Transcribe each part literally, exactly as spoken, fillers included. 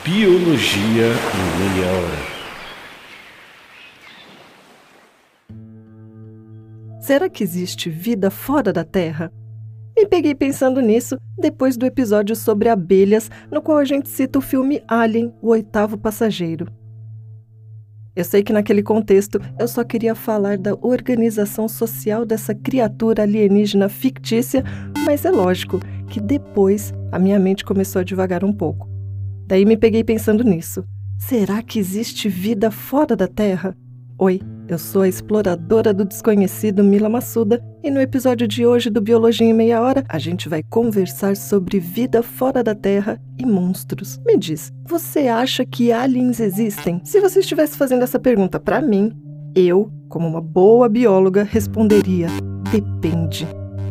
Biologia em meia hora. Será que existe vida fora da Terra? Me peguei pensando nisso depois do episódio sobre abelhas, no qual a gente cita o filme Alien, o oitavo passageiro. Eu sei que naquele contexto eu só queria falar da organização social dessa criatura alienígena fictícia, mas é lógico que depois a minha mente começou a divagar um pouco. Daí me peguei pensando nisso. Será que existe vida fora da Terra? Oi, eu sou a exploradora do desconhecido Mila Massuda e no episódio de hoje do Biologia em Meia Hora a gente vai conversar sobre vida fora da Terra e monstros. Me diz, você acha que aliens existem? Se você estivesse fazendo essa pergunta para mim, eu, como uma boa bióloga, responderia: depende.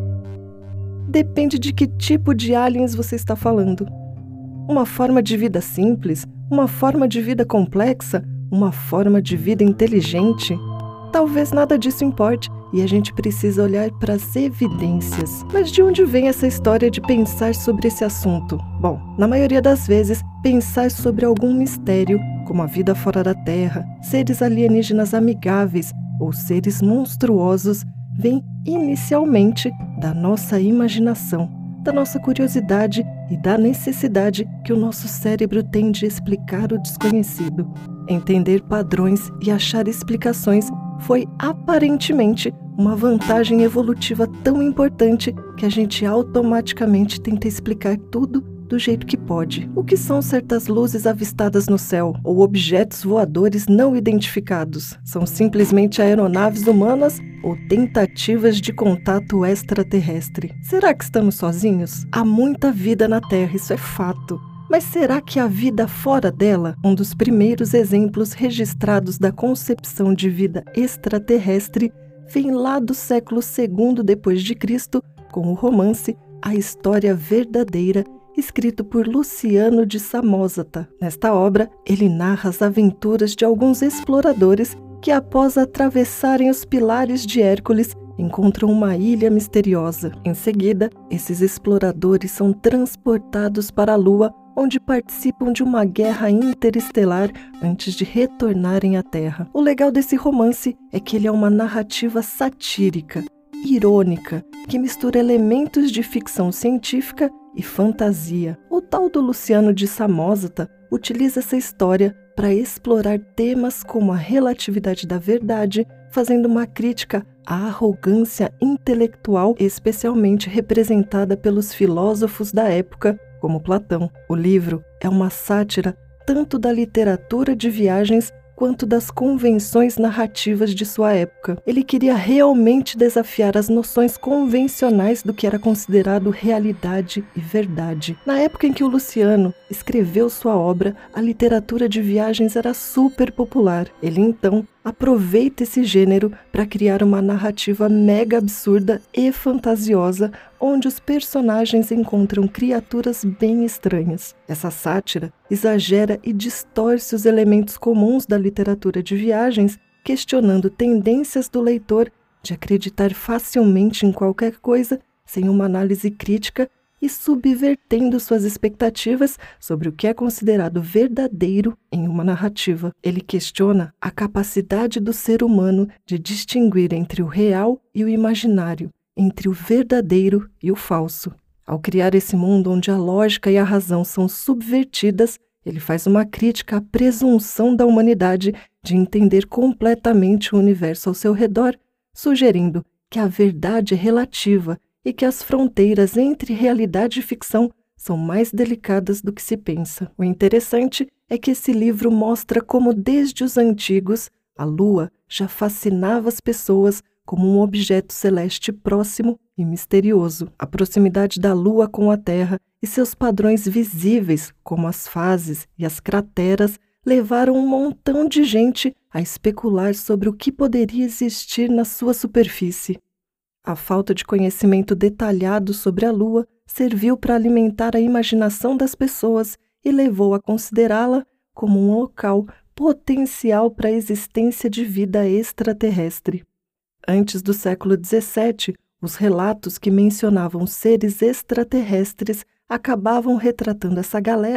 Depende de que tipo de aliens você está falando. Uma forma de vida simples? Uma forma de vida complexa? Uma forma de vida inteligente? Talvez nada disso importe e a gente precisa olhar para as evidências. Mas de onde vem essa história de pensar sobre esse assunto? Bom, na maioria das vezes, pensar sobre algum mistério, como a vida fora da Terra, seres alienígenas amigáveis ou seres monstruosos, vem inicialmente da nossa imaginação, da nossa curiosidade e da necessidade que o nosso cérebro tem de explicar o desconhecido. Entender padrões e achar explicações foi aparentemente uma vantagem evolutiva tão importante que a gente automaticamente tenta explicar tudo do jeito que pode. O que são certas luzes avistadas no céu ou objetos voadores não identificados? São simplesmente aeronaves humanas ou tentativas de contato extraterrestre? Será que estamos sozinhos? Há muita vida na Terra, isso é fato. Mas será que há vida fora dela? Um dos primeiros exemplos registrados da concepção de vida extraterrestre vem lá do século segundo depois de Cristo, com o romance A História Verdadeira, escrito por Luciano de Samosata. Nesta obra, ele narra as aventuras de alguns exploradores que, após atravessarem os pilares de Hércules, encontram uma ilha misteriosa. Em seguida, esses exploradores são transportados para a Lua, onde participam de uma guerra interestelar antes de retornarem à Terra. O legal desse romance é que ele é uma narrativa satírica, irônica, que mistura elementos de ficção científica e fantasia. O tal do Luciano de Samosata utiliza essa história para explorar temas como a relatividade da verdade, fazendo uma crítica à arrogância intelectual, especialmente representada pelos filósofos da época, como Platão. O livro é uma sátira tanto da literatura de viagens quanto das convenções narrativas de sua época. Ele queria realmente desafiar as noções convencionais do que era considerado realidade e verdade. Na época em que o Luciano escreveu sua obra, a literatura de viagens era super popular. Ele então aproveita esse gênero para criar uma narrativa mega absurda e fantasiosa, onde os personagens encontram criaturas bem estranhas. Essa sátira exagera e distorce os elementos comuns da literatura de viagens, questionando tendências do leitor de acreditar facilmente em qualquer coisa, sem uma análise crítica, e subvertendo suas expectativas sobre o que é considerado verdadeiro em uma narrativa. Ele questiona a capacidade do ser humano de distinguir entre o real e o imaginário, entre o verdadeiro e o falso. Ao criar esse mundo onde a lógica e a razão são subvertidas, ele faz uma crítica à presunção da humanidade de entender completamente o universo ao seu redor, sugerindo que a verdade é relativa e que as fronteiras entre realidade e ficção são mais delicadas do que se pensa. O interessante é que esse livro mostra como, desde os antigos, a Lua já fascinava as pessoas como um objeto celeste próximo e misterioso. A proximidade da Lua com a Terra e seus padrões visíveis, como as fases e as crateras, levaram um montão de gente a especular sobre o que poderia existir na sua superfície. A falta de conhecimento detalhado sobre a Lua serviu para alimentar a imaginação das pessoas e levou a considerá-la como um local potencial para a existência de vida extraterrestre. Antes do século dezessete, os relatos que mencionavam seres extraterrestres acabavam retratando essa galera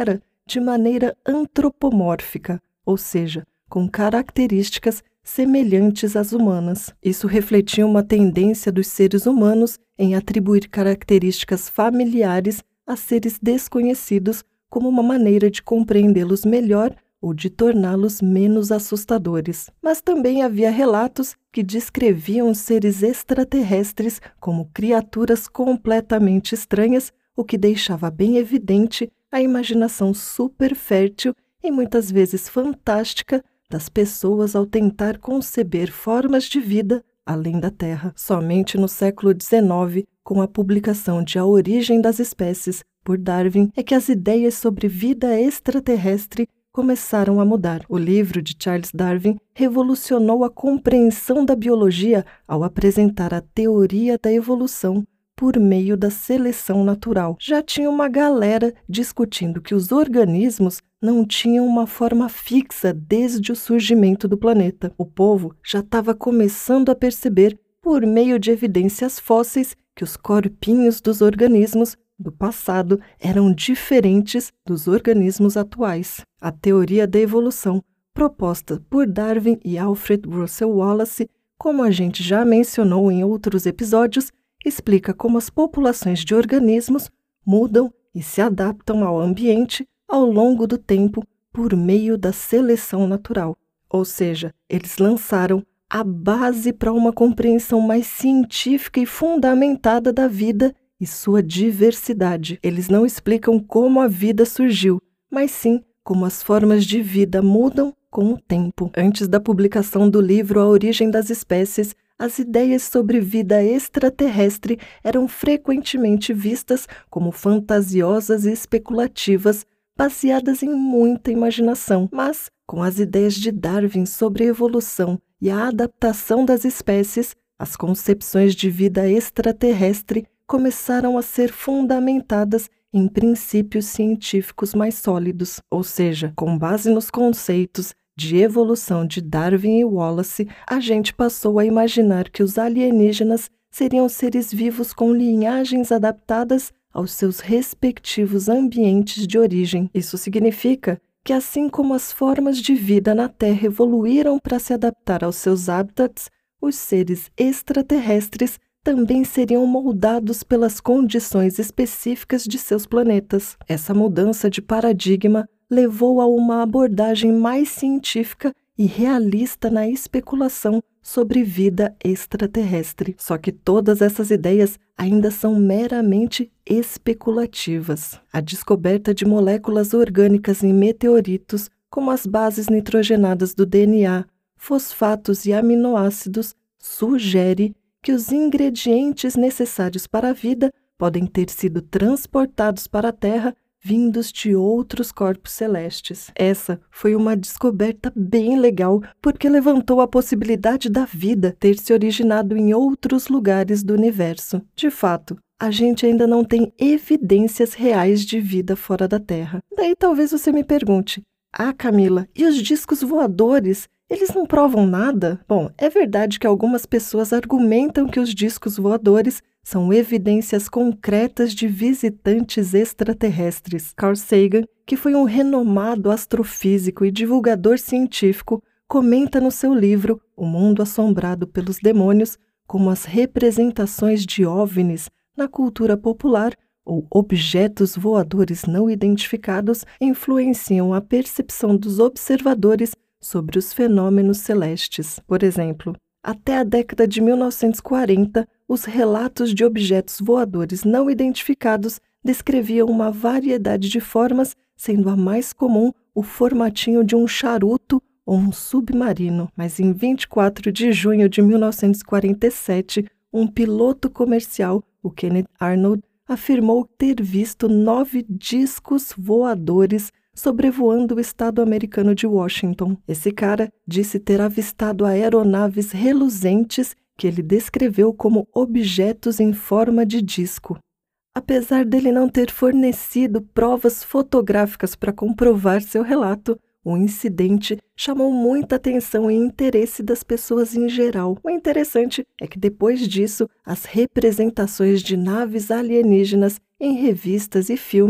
de maneira antropomórfica, ou seja, com características semelhantes às humanas. Isso refletia uma tendência dos seres humanos em atribuir características familiares a seres desconhecidos como uma maneira de compreendê-los melhor ou de torná-los menos assustadores. Mas também havia relatos que descreviam seres extraterrestres como criaturas completamente estranhas, o que deixava bem evidente a imaginação super fértil e muitas vezes fantástica das pessoas ao tentar conceber formas de vida além da Terra. Somente no século dezenove, com a publicação de A Origem das Espécies por Darwin, é que as ideias sobre vida extraterrestre começaram a mudar. O livro de Charles Darwin revolucionou a compreensão da biologia ao apresentar a teoria da evolução por meio da seleção natural. Já tinha uma galera discutindo que os organismos não tinham uma forma fixa desde o surgimento do planeta. O povo já estava começando a perceber, por meio de evidências fósseis, que os corpinhos dos organismos do passado eram diferentes dos organismos atuais. A teoria da evolução, proposta por Darwin e Alfred Russel Wallace, como a gente já mencionou em outros episódios, explica como as populações de organismos mudam e se adaptam ao ambiente ao longo do tempo por meio da seleção natural. Ou seja, eles lançaram a base para uma compreensão mais científica e fundamentada da vida e sua diversidade. Eles não explicam como a vida surgiu, mas sim como as formas de vida mudam com o tempo. Antes da publicação do livro A Origem das Espécies, as ideias sobre vida extraterrestre eram frequentemente vistas como fantasiosas e especulativas, baseadas em muita imaginação. Mas, com as ideias de Darwin sobre a evolução e a adaptação das espécies, as concepções de vida extraterrestre começaram a ser fundamentadas em princípios científicos mais sólidos, ou seja, com base nos conceitos de evolução de Darwin e Wallace, a gente passou a imaginar que os alienígenas seriam seres vivos com linhagens adaptadas aos seus respectivos ambientes de origem. Isso significa que, assim como as formas de vida na Terra evoluíram para se adaptar aos seus habitats, os seres extraterrestres também seriam moldados pelas condições específicas de seus planetas. Essa mudança de paradigma levou a uma abordagem mais científica e realista na especulação sobre vida extraterrestre. Só que todas essas ideias ainda são meramente especulativas. A descoberta de moléculas orgânicas em meteoritos, como as bases nitrogenadas do D N A, fosfatos e aminoácidos, sugere que os ingredientes necessários para a vida podem ter sido transportados para a Terra vindos de outros corpos celestes. Essa foi uma descoberta bem legal, porque levantou a possibilidade da vida ter se originado em outros lugares do universo. De fato, a gente ainda não tem evidências reais de vida fora da Terra. Daí talvez você me pergunte: ah, Camila, e os discos voadores? Eles não provam nada? Bom, é verdade que algumas pessoas argumentam que os discos voadores são evidências concretas de visitantes extraterrestres. Carl Sagan, que foi um renomado astrofísico e divulgador científico, comenta no seu livro O Mundo Assombrado pelos Demônios como as representações de OVNIs na cultura popular ou objetos voadores não identificados influenciam a percepção dos observadores sobre os fenômenos celestes. Por exemplo, até a década de mil novecentos e quarenta, os relatos de objetos voadores não identificados descreviam uma variedade de formas, sendo a mais comum o formatinho de um charuto ou um submarino. Mas em vinte e quatro de junho de mil novecentos e quarenta e sete, um piloto comercial, o Kenneth Arnold, afirmou ter visto nove discos voadores sobrevoando o estado americano de Washington. Esse cara disse ter avistado aeronaves reluzentes que ele descreveu como objetos em forma de disco. Apesar dele não ter fornecido provas fotográficas para comprovar seu relato, o incidente chamou muita atenção e interesse das pessoas em geral. O interessante é que depois disso, as representações de naves alienígenas em revistas e filmes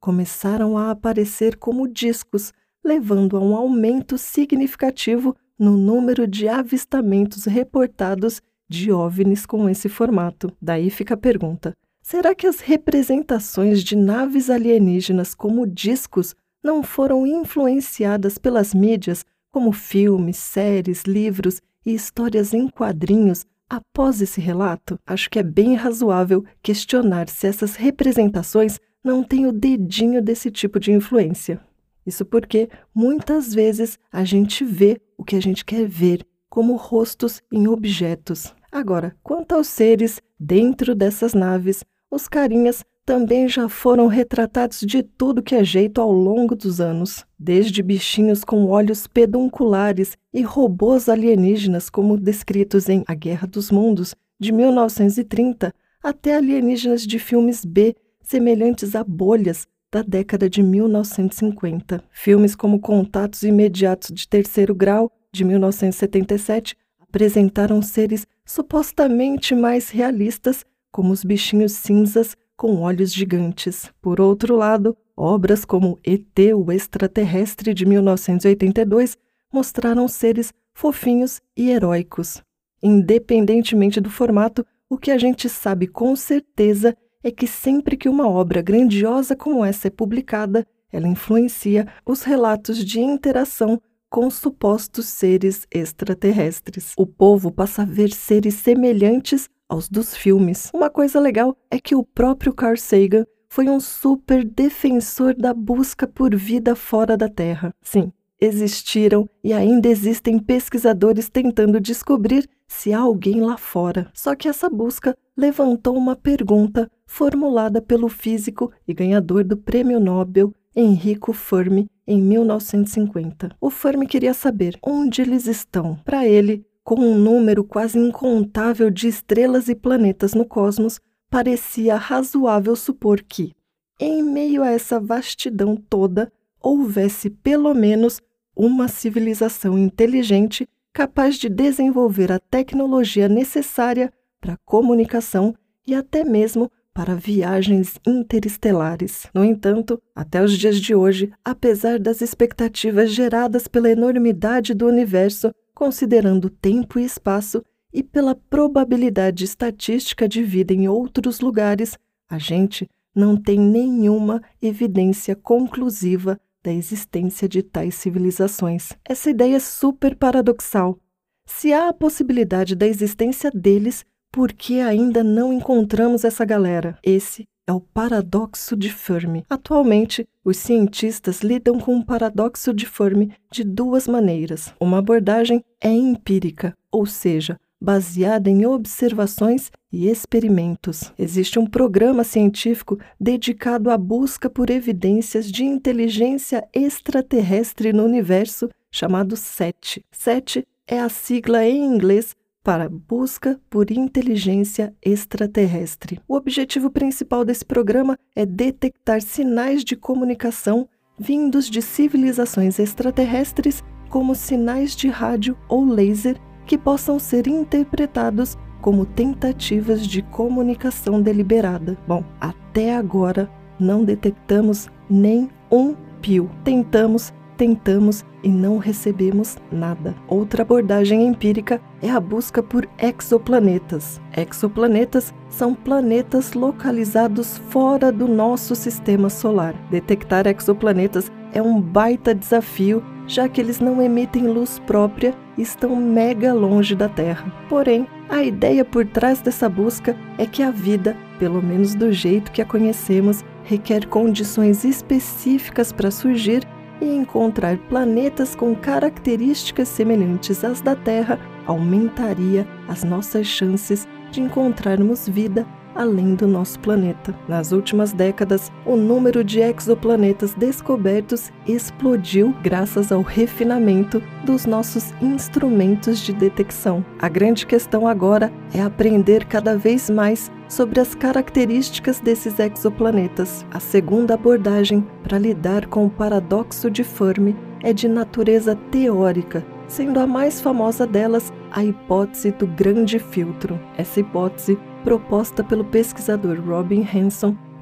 começaram a aparecer como discos, levando a um aumento significativo no número de avistamentos reportados de OVNIs com esse formato. Daí fica a pergunta: será que as representações de naves alienígenas como discos não foram influenciadas pelas mídias, como filmes, séries, livros e histórias em quadrinhos, após esse relato? Acho que é bem razoável questionar se essas representações não têm o dedinho desse tipo de influência. Isso porque, muitas vezes, a gente vê o que a gente quer ver, como rostos em objetos. Agora, quanto aos seres dentro dessas naves, os carinhas também já foram retratados de tudo que é jeito ao longo dos anos, desde bichinhos com olhos pedunculares e robôs alienígenas como descritos em A Guerra dos Mundos, de mil novecentos e trinta, até alienígenas de filmes B, semelhantes a bolhas, da década de mil novecentos e cinquenta. Filmes como Contatos Imediatos de Terceiro Grau, de mil novecentos e setenta e sete, apresentaram seres supostamente mais realistas, como os bichinhos cinzas com olhos gigantes. Por outro lado, obras como E T, o Extraterrestre, de mil novecentos e oitenta e dois, mostraram seres fofinhos e heróicos. Independentemente do formato, o que a gente sabe com certeza é que sempre que uma obra grandiosa como essa é publicada, ela influencia os relatos de interação com supostos seres extraterrestres. O povo passa a ver seres semelhantes aos dos filmes. Uma coisa legal é que o próprio Carl Sagan foi um super defensor da busca por vida fora da Terra. Sim, existiram e ainda existem pesquisadores tentando descobrir se há alguém lá fora. Só que essa busca levantou uma pergunta formulada pelo físico e ganhador do Prêmio Nobel Enrico Fermi em mil novecentos e cinquenta. O Fermi queria saber onde eles estão. Para ele, com um número quase incontável de estrelas e planetas no cosmos, parecia razoável supor que, em meio a essa vastidão toda, houvesse pelo menos uma civilização inteligente capaz de desenvolver a tecnologia necessária para comunicação e até mesmo para viagens interestelares. No entanto, até os dias de hoje, apesar das expectativas geradas pela enormidade do universo, considerando tempo e espaço, e pela probabilidade estatística de vida em outros lugares, a gente não tem nenhuma evidência conclusiva da existência de tais civilizações. Essa ideia é super paradoxal. Se há a possibilidade da existência deles, por que ainda não encontramos essa galera? Esse é o paradoxo de Fermi. Atualmente, os cientistas lidam com o paradoxo de Fermi de duas maneiras. Uma abordagem é empírica, ou seja, baseada em observações e experimentos. Existe um programa científico dedicado à busca por evidências de inteligência extraterrestre no universo, chamado SETI. SETI é a sigla em inglês para Busca por Inteligência Extraterrestre. O objetivo principal desse programa é detectar sinais de comunicação vindos de civilizações extraterrestres, como sinais de rádio ou laser, que possam ser interpretados como tentativas de comunicação deliberada. Bom, até agora não detectamos nem um pio. Tentamos, tentamos e não recebemos nada. Outra abordagem empírica é a busca por exoplanetas. Exoplanetas são planetas localizados fora do nosso sistema solar. Detectar exoplanetas é um baita desafio, já que eles não emitem luz própria e estão mega longe da Terra. Porém, a ideia por trás dessa busca é que a vida, pelo menos do jeito que a conhecemos, requer condições específicas para surgir, e encontrar planetas com características semelhantes às da Terra aumentaria as nossas chances de encontrarmos vida além do nosso planeta. Nas últimas décadas, o número de exoplanetas descobertos explodiu graças ao refinamento dos nossos instrumentos de detecção. A grande questão agora é aprender cada vez mais sobre as características desses exoplanetas. A segunda abordagem para lidar com o paradoxo de Fermi é de natureza teórica, sendo a mais famosa delas a hipótese do grande filtro. Essa hipótese, proposta pelo pesquisador Robin Hanson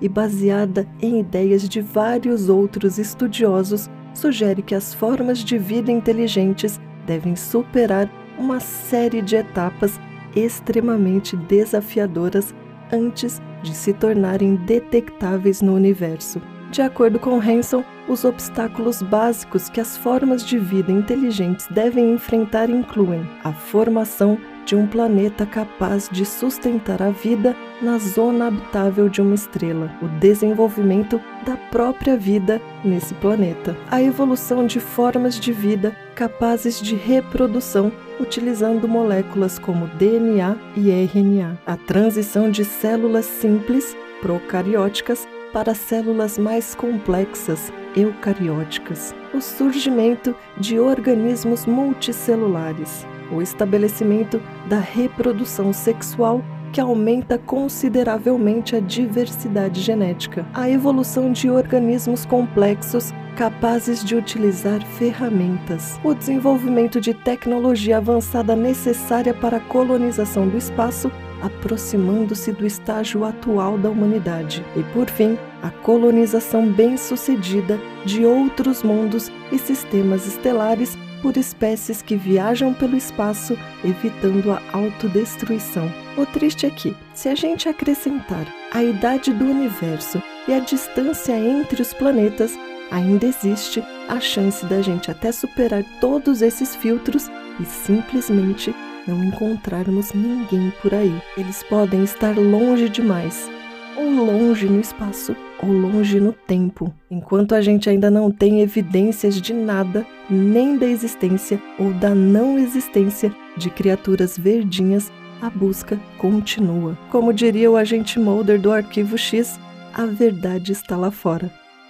e baseada em ideias de vários outros estudiosos, sugere que as formas de vida inteligentes devem superar uma série de etapas extremamente desafiadoras antes de se tornarem detectáveis no universo. De acordo com Hanson, os obstáculos básicos que as formas de vida inteligentes devem enfrentar incluem a formação de um planeta capaz de sustentar a vida na zona habitável de uma estrela, o desenvolvimento da própria vida nesse planeta, a evolução de formas de vida capazes de reprodução utilizando moléculas como D N A e R N A, a transição de células simples, procarióticas, para células mais complexas, eucarióticas, o surgimento de organismos multicelulares, o estabelecimento da reprodução sexual que aumenta consideravelmente a diversidade genética, a evolução de organismos complexos capazes de utilizar ferramentas, o desenvolvimento de tecnologia avançada necessária para a colonização do espaço, aproximando-se do estágio atual da humanidade, e, por fim, a colonização bem-sucedida de outros mundos e sistemas estelares por espécies que viajam pelo espaço, evitando a autodestruição. O triste é que, se a gente acrescentar a idade do universo e a distância entre os planetas, ainda existe a chance da gente até superar todos esses filtros e simplesmente não encontrarmos ninguém por aí. Eles podem estar longe demais, ou longe no espaço, ou longe no tempo. Enquanto a gente ainda não tem evidências de nada, nem da existência ou da não existência de criaturas verdinhas, a busca continua. Como diria o agente Mulder do Arquivo X, a verdade está lá fora.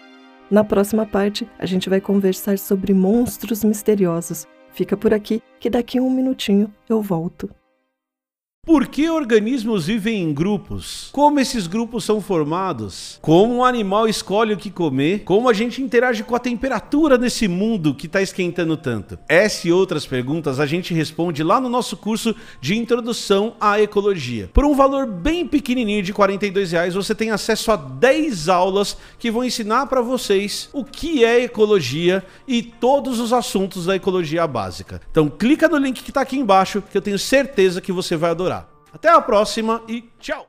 Na próxima parte, a gente vai conversar sobre monstros misteriosos. Fica por aqui, que daqui a um minutinho eu volto. Por que organismos vivem em grupos? Como esses grupos são formados? Como um animal escolhe o que comer? Como a gente interage com a temperatura nesse mundo que está esquentando tanto? Essa e outras perguntas a gente responde lá no nosso curso de Introdução à Ecologia. Por um valor bem pequenininho de quarenta e dois reais, você tem acesso a dez aulas que vão ensinar para vocês o que é ecologia e todos os assuntos da ecologia básica. Então clica no link que está aqui embaixo que eu tenho certeza que você vai adorar. Até a próxima e tchau!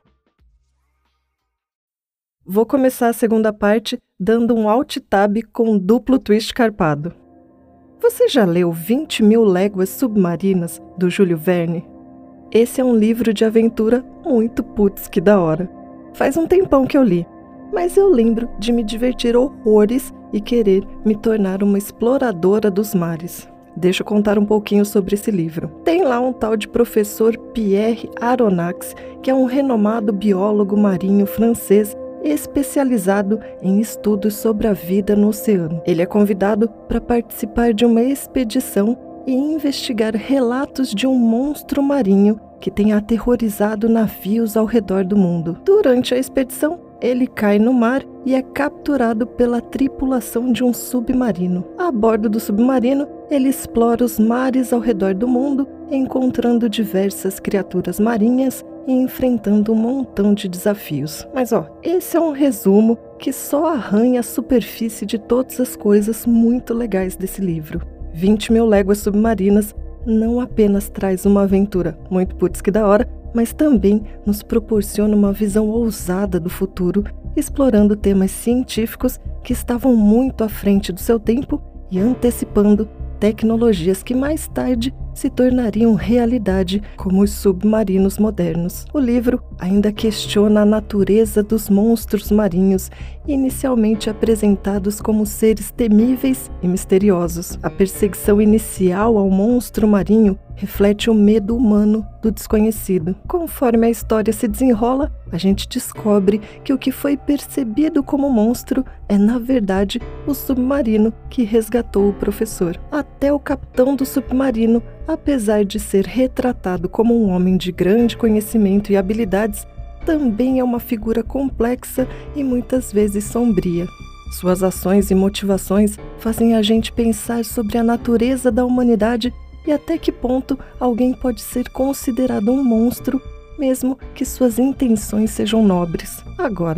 Vou começar a segunda parte dando um alt tab com duplo twist carpado. Você já leu vinte mil Léguas Submarinas, do Júlio Verne? Esse é um livro de aventura muito putz que da hora. Faz um tempão que eu li, mas eu lembro de me divertir horrores e querer me tornar uma exploradora dos mares. Deixa eu contar um pouquinho sobre esse livro. Tem lá um tal de professor Pierre Aronnax, que é um renomado biólogo marinho francês especializado em estudos sobre a vida no oceano. Ele é convidado para participar de uma expedição e investigar relatos de um monstro marinho que tem aterrorizado navios ao redor do mundo. Durante a expedição, ele cai no mar e é capturado pela tripulação de um submarino. A bordo do submarino, ele explora os mares ao redor do mundo, encontrando diversas criaturas marinhas e enfrentando um montão de desafios. Mas ó, esse é um resumo que só arranha a superfície de todas as coisas muito legais desse livro. vinte mil Léguas Submarinas não apenas traz uma aventura muito putz que da hora, mas também nos proporciona uma visão ousada do futuro, explorando temas científicos que estavam muito à frente do seu tempo e antecipando tecnologias que mais tarde se tornariam realidade, como os submarinos modernos. O livro ainda questiona a natureza dos monstros marinhos, inicialmente apresentados como seres temíveis e misteriosos. A perseguição inicial ao monstro marinho reflete o medo humano do desconhecido. Conforme a história se desenrola, a gente descobre que o que foi percebido como monstro é, na verdade, o submarino que resgatou o professor. Até o capitão do submarino, apesar de ser retratado como um homem de grande conhecimento e habilidades, também é uma figura complexa e muitas vezes sombria. Suas ações e motivações fazem a gente pensar sobre a natureza da humanidade e até que ponto alguém pode ser considerado um monstro, mesmo que suas intenções sejam nobres. Agora,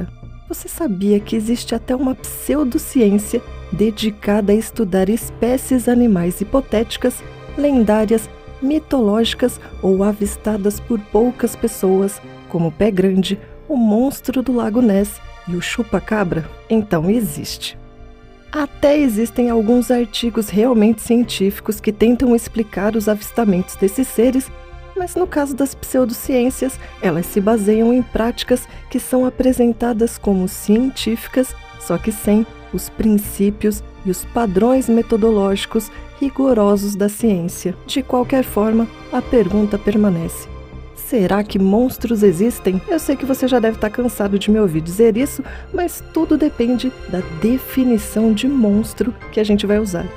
Você sabia que existe até uma pseudociência dedicada a estudar espécies animais hipotéticas, lendárias, mitológicas ou avistadas por poucas pessoas, como o Pé Grande, o monstro do Lago Ness e o chupa-cabra? Então existe. Até existem alguns artigos realmente científicos que tentam explicar os avistamentos desses seres, mas no caso das pseudociências, elas se baseiam em práticas que são apresentadas como científicas, só que sem os princípios e os padrões metodológicos rigorosos da ciência. De qualquer forma, a pergunta permanece: será que monstros existem? Eu sei que você já deve estar cansado de me ouvir dizer isso, mas tudo depende da definição de monstro que a gente vai usar.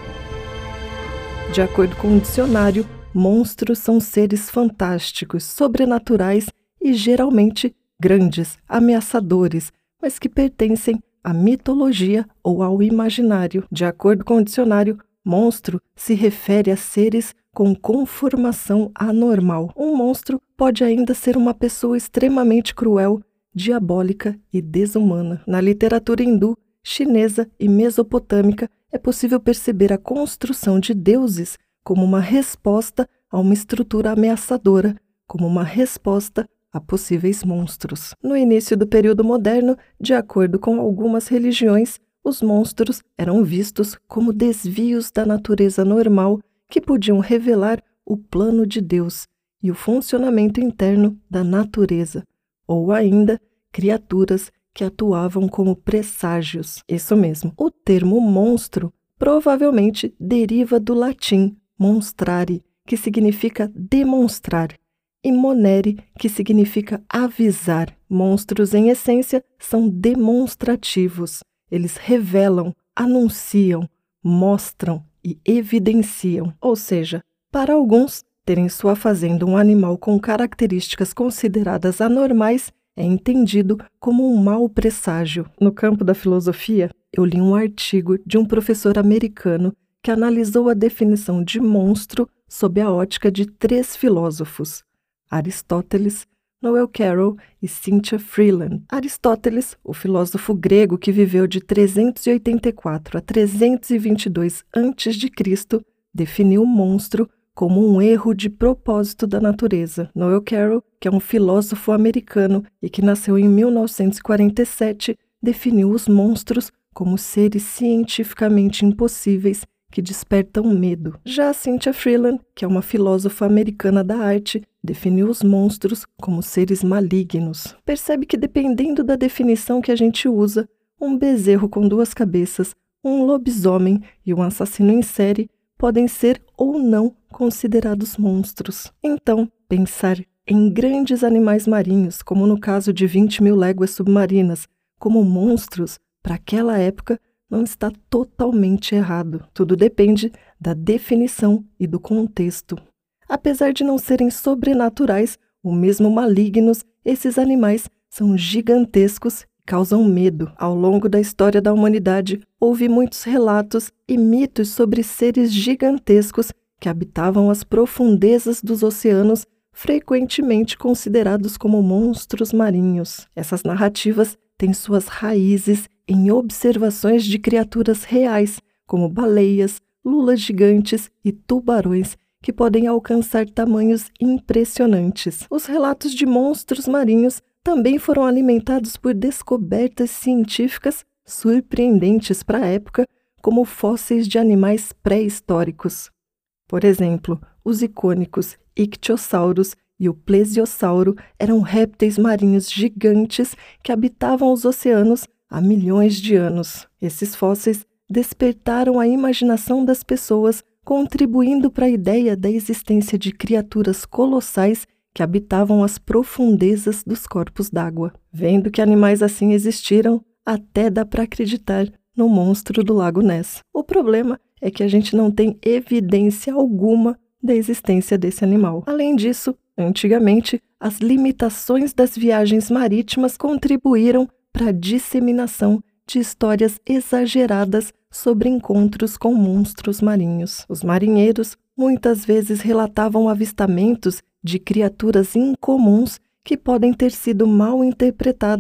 De acordo com o dicionário, monstros são seres fantásticos, sobrenaturais e geralmente grandes, ameaçadores, mas que pertencem à mitologia ou ao imaginário. De acordo com o dicionário, monstro se refere a seres com conformação anormal. Um monstro pode ainda ser uma pessoa extremamente cruel, diabólica e desumana. Na literatura hindu, chinesa e mesopotâmica, é possível perceber a construção de deuses como uma resposta a uma estrutura ameaçadora, como uma resposta a possíveis monstros. No início do período moderno, de acordo com algumas religiões, os monstros eram vistos como desvios da natureza normal que podiam revelar o plano de Deus e o funcionamento interno da natureza, ou ainda criaturas que atuavam como presságios. Isso mesmo, o termo monstro provavelmente deriva do latim monstrare, que significa demonstrar, e monere, que significa avisar. Monstros, em essência, são demonstrativos. Eles revelam, anunciam, mostram e evidenciam. Ou seja, para alguns, ter em sua fazenda um animal com características consideradas anormais é entendido como um mau presságio. No campo da filosofia, eu li um artigo de um professor americano que analisou a definição de monstro sob a ótica de três filósofos: Aristóteles, Noel Carroll e Cynthia Freeland. Aristóteles, o filósofo grego que viveu de trezentos e oitenta e quatro a trezentos e vinte e dois antes de Cristo, definiu o monstro como um erro de propósito da natureza. Noel Carroll, que é um filósofo americano e que nasceu em mil novecentos e quarenta e sete, definiu os monstros como seres cientificamente impossíveis que despertam medo. Já Cynthia Freeland, que é uma filósofa americana da arte, definiu os monstros como seres malignos. Percebe que, dependendo da definição que a gente usa, um bezerro com duas cabeças, um lobisomem e um assassino em série podem ser ou não considerados monstros. Então, pensar em grandes animais marinhos, como no caso de vinte mil léguas submarinas, como monstros, para aquela época, não está totalmente errado. Tudo depende da definição e do contexto. Apesar de não serem sobrenaturais ou mesmo malignos, esses animais são gigantescos e causam medo. Ao longo da história da humanidade, houve muitos relatos e mitos sobre seres gigantescos que habitavam as profundezas dos oceanos, frequentemente considerados como monstros marinhos. Essas narrativas têm suas raízes em observações de criaturas reais, como baleias, lulas gigantes e tubarões, que podem alcançar tamanhos impressionantes. Os relatos de monstros marinhos também foram alimentados por descobertas científicas surpreendentes para a época, como fósseis de animais pré-históricos. Por exemplo, os icônicos ictiossauros e o plesiosauro eram répteis marinhos gigantes que habitavam os oceanos há milhões de anos. Esses fósseis despertaram a imaginação das pessoas, contribuindo para a ideia da existência de criaturas colossais que habitavam as profundezas dos corpos d'água. Vendo que animais assim existiram, até dá para acreditar no monstro do Lago Ness. O problema é que a gente não tem evidência alguma da existência desse animal. Além disso, antigamente, as limitações das viagens marítimas contribuíram para a disseminação de histórias exageradas sobre encontros com monstros marinhos. Os marinheiros muitas vezes relatavam avistamentos de criaturas incomuns que podem ter sido mal interpretadas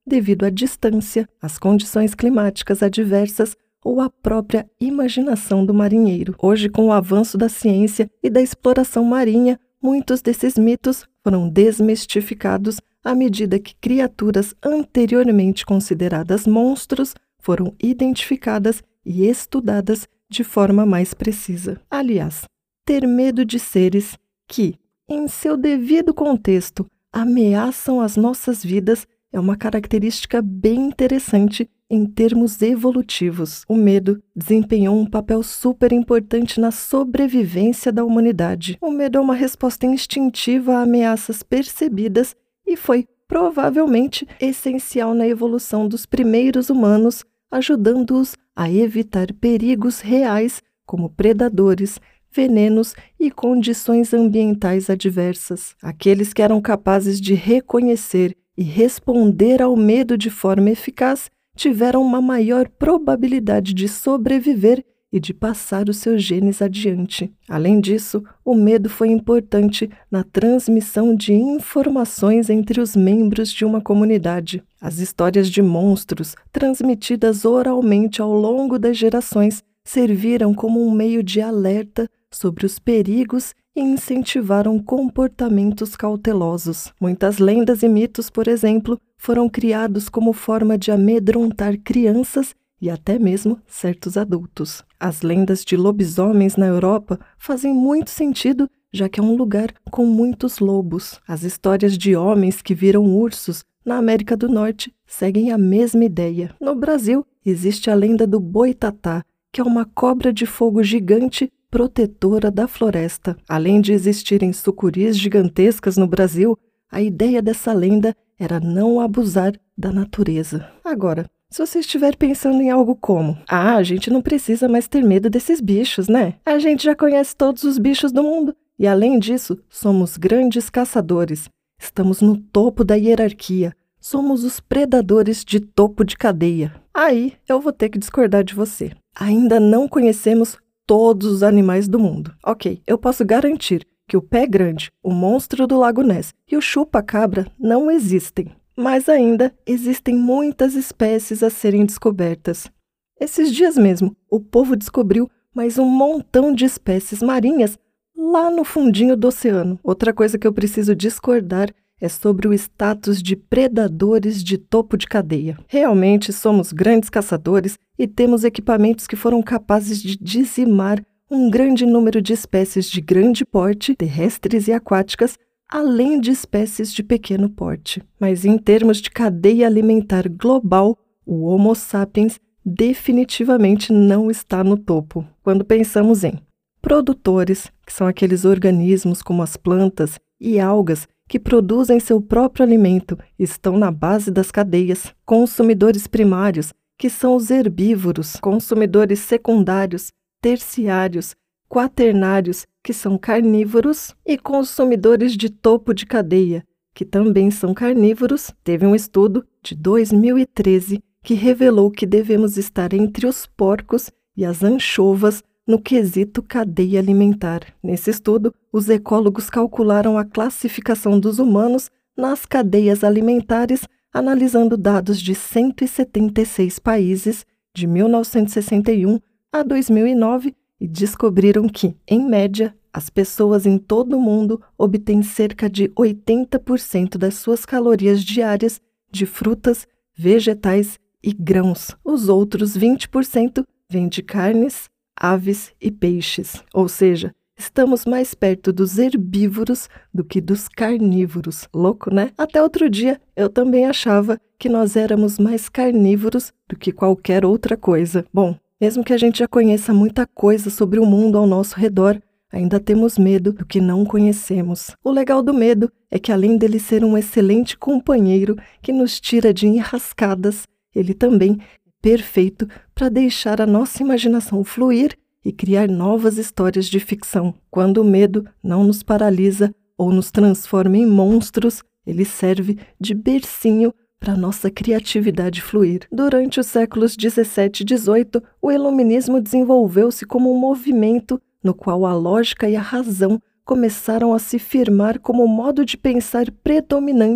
devido à distância, às condições climáticas adversas ou à própria imaginação do marinheiro. Hoje, com o avanço da ciência e da exploração marinha, muitos desses mitos foram desmistificados à medida que criaturas anteriormente consideradas monstros foram identificadas e estudadas de forma mais precisa. Aliás, ter medo de seres que, em seu devido contexto, ameaçam as nossas vidas é uma característica bem interessante em termos evolutivos. O medo desempenhou um papel super importante na sobrevivência da humanidade. O medo é uma resposta instintiva a ameaças percebidas e foi, provavelmente, essencial na evolução dos primeiros humanos, ajudando-os a evitar perigos reais como predadores, venenos e condições ambientais adversas. Aqueles que eram capazes de reconhecer e responder ao medo de forma eficaz tiveram uma maior probabilidade de sobreviver e de passar os seus genes adiante. Além disso, o medo foi importante na transmissão de informações entre os membros de uma comunidade. As histórias de monstros, transmitidas oralmente ao longo das gerações, serviram como um meio de alerta sobre os perigos e incentivaram comportamentos cautelosos. Muitas lendas e mitos, por exemplo, foram criados como forma de amedrontar crianças e até mesmo certos adultos. As lendas de lobisomens na Europa fazem muito sentido, já que é um lugar com muitos lobos. As histórias de homens que viram ursos na América do Norte seguem a mesma ideia. No Brasil, existe a lenda do boitatá, que é uma cobra de fogo gigante protetora da floresta. Além de existirem sucuris gigantescas no Brasil, a ideia dessa lenda era não abusar da natureza. Agora, se você estiver pensando em algo como, ah, a gente não precisa mais ter medo desses bichos, né? A gente já conhece todos os bichos do mundo e, além disso, somos grandes caçadores. Estamos no topo da hierarquia. Somos os predadores de topo de cadeia. Aí, eu vou ter que discordar de você. Ainda não conhecemos todos os animais do mundo. Ok, eu posso garantir que o pé grande, o monstro do Lago Ness e o chupa-cabra não existem. Mas ainda existem muitas espécies a serem descobertas. Esses dias mesmo, o povo descobriu mais um montão de espécies marinhas lá no fundinho do oceano. Outra coisa que eu preciso discordar é sobre o status de predadores de topo de cadeia. Realmente somos grandes caçadores e temos equipamentos que foram capazes de dizimar um grande número de espécies de grande porte, terrestres e aquáticas, além de espécies de pequeno porte. Mas em termos de cadeia alimentar global, o Homo sapiens definitivamente não está no topo. Quando pensamos em produtores, que são aqueles organismos como as plantas e algas que produzem seu próprio alimento e estão na base das cadeias, consumidores primários, que são os herbívoros, consumidores secundários, terciários, quaternários, que são carnívoros, e consumidores de topo de cadeia, que também são carnívoros. Teve um estudo de dois mil e treze que revelou que devemos estar entre os porcos e as anchovas no quesito cadeia alimentar. Nesse estudo, os ecólogos calcularam a classificação dos humanos nas cadeias alimentares, analisando dados de cento e setenta e seis países, de mil novecentos e sessenta e um a dois mil e nove, e descobriram que, em média, as pessoas em todo o mundo obtêm cerca de oitenta por cento das suas calorias diárias de frutas, vegetais e grãos. Os outros vinte por cento vêm de carnes, aves e peixes. Ou seja, estamos mais perto dos herbívoros do que dos carnívoros. Louco, né? Até outro dia, eu também achava que nós éramos mais carnívoros do que qualquer outra coisa. Bom, mesmo que a gente já conheça muita coisa sobre o mundo ao nosso redor, ainda temos medo do que não conhecemos. O legal do medo é que, além dele ser um excelente companheiro que nos tira de enrascadas, ele também é perfeito para deixar a nossa imaginação fluir e criar novas histórias de ficção. Quando o medo não nos paralisa ou nos transforma em monstros, ele serve de bercinho para nossa criatividade fluir. Durante os séculos dezessete e dezoito, o iluminismo desenvolveu-se como um movimento no qual a lógica e a razão começaram a se firmar como modo de pensar predominante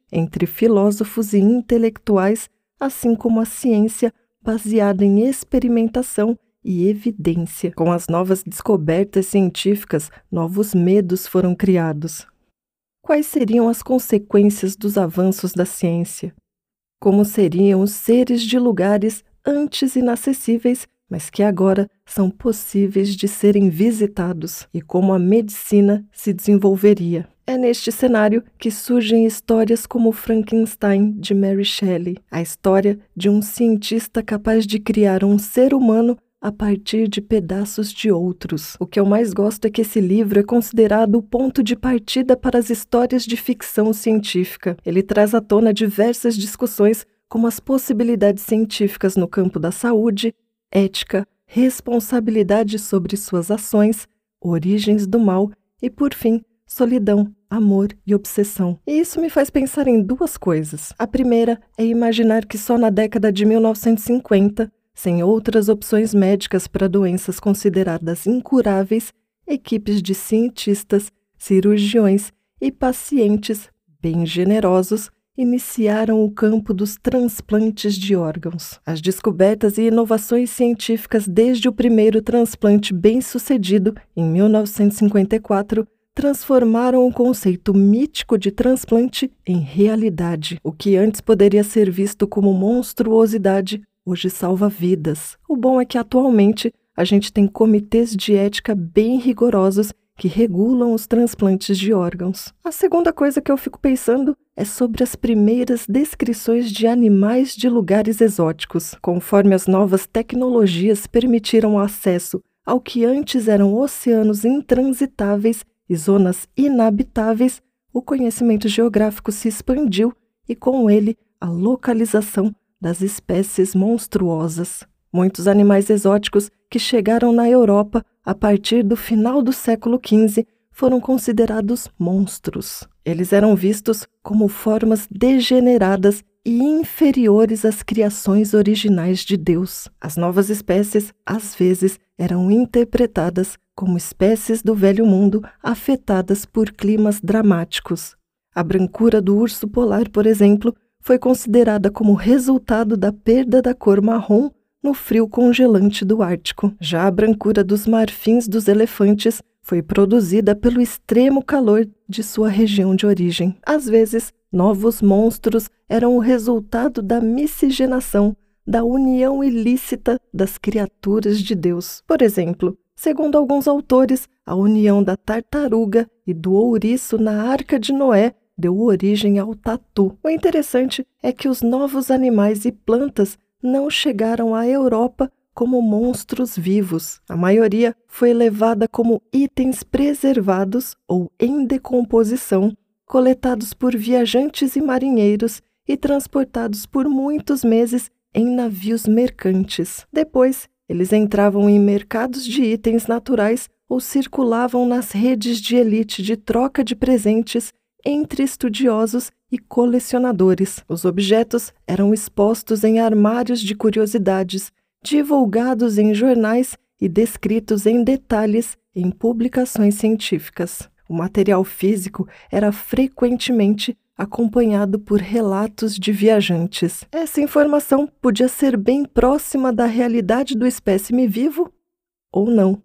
entre filósofos e intelectuais, assim como a ciência baseada em experimentação e evidência. Com as novas descobertas científicas, novos medos foram criados. Quais seriam as consequências dos avanços da ciência? Como seriam os seres de lugares antes inacessíveis, mas que agora são possíveis de serem visitados? E como a medicina se desenvolveria? É neste cenário que surgem histórias como Frankenstein, de Mary Shelley, a história de um cientista capaz de criar um ser humano a partir de pedaços de outros. O que eu mais gosto é que esse livro é considerado o ponto de partida para as histórias de ficção científica. Ele traz à tona diversas discussões como as possibilidades científicas no campo da saúde, ética, responsabilidade sobre suas ações, origens do mal e, por fim, solidão, amor e obsessão. E isso me faz pensar em duas coisas. A primeira é imaginar que só na década de mil novecentos e cinquenta, sem outras opções médicas para doenças consideradas incuráveis, equipes de cientistas, cirurgiões e pacientes bem generosos iniciaram o campo dos transplantes de órgãos. As descobertas e inovações científicas desde o primeiro transplante bem-sucedido, em mil novecentos e cinquenta e quatro, transformaram o conceito mítico de transplante em realidade. O que antes poderia ser visto como monstruosidade, hoje salva vidas. O bom é que atualmente a gente tem comitês de ética bem rigorosos que regulam os transplantes de órgãos. A segunda coisa que eu fico pensando é sobre as primeiras descrições de animais de lugares exóticos. Conforme as novas tecnologias permitiram o acesso ao que antes eram oceanos intransitáveis e zonas inabitáveis, o conhecimento geográfico se expandiu e, com ele, a localização das espécies monstruosas. Muitos animais exóticos que chegaram na Europa a partir do final do século quinze foram considerados monstros. Eles eram vistos como formas degeneradas e inferiores às criações originais de Deus. As novas espécies, às vezes, eram interpretadas como espécies do Velho Mundo afetadas por climas dramáticos. A brancura do urso polar, por exemplo, foi considerada como resultado da perda da cor marrom no frio congelante do Ártico. Já a brancura dos marfins dos elefantes foi produzida pelo extremo calor de sua região de origem. Às vezes, novos monstros eram o resultado da miscigenação, da união ilícita das criaturas de Deus. Por exemplo, segundo alguns autores, a união da tartaruga e do ouriço na Arca de Noé deu origem ao tatu. O interessante é que os novos animais e plantas não chegaram à Europa como monstros vivos. A maioria foi levada como itens preservados ou em decomposição, coletados por viajantes e marinheiros e transportados por muitos meses em navios mercantes. Depois, eles entravam em mercados de itens naturais ou circulavam nas redes de elite de troca de presentes entre estudiosos e colecionadores. Os objetos eram expostos em armários de curiosidades, divulgados em jornais e descritos em detalhes em publicações científicas. O material físico era frequentemente acompanhado por relatos de viajantes. Essa informação podia ser bem próxima da realidade do espécime vivo ou não.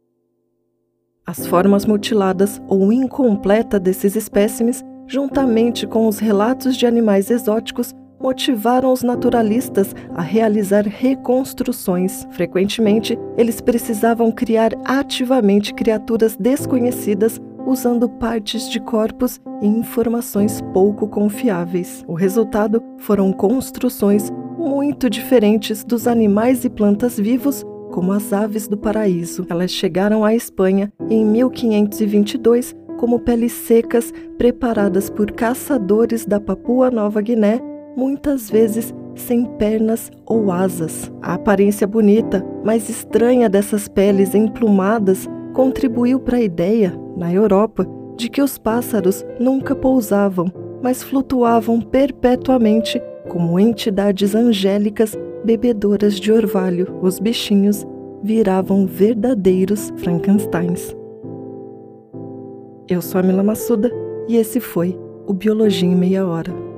As formas mutiladas ou incompletas desses espécimes, juntamente com os relatos de animais exóticos, motivaram os naturalistas a realizar reconstruções. Frequentemente, eles precisavam criar ativamente criaturas desconhecidas usando partes de corpos e informações pouco confiáveis. O resultado foram construções muito diferentes dos animais e plantas vivos, como as aves do paraíso. Elas chegaram à Espanha em mil quinhentos e vinte e dois como peles secas preparadas por caçadores da Papua Nova Guiné, muitas vezes sem pernas ou asas. A aparência bonita, mas estranha dessas peles emplumadas contribuiu para a ideia, na Europa, de que os pássaros nunca pousavam, mas flutuavam perpetuamente como entidades angélicas bebedoras de orvalho. Os bichinhos viravam verdadeiros Frankensteins. Eu sou a Mila Massuda e esse foi o Biologia em Meia Hora.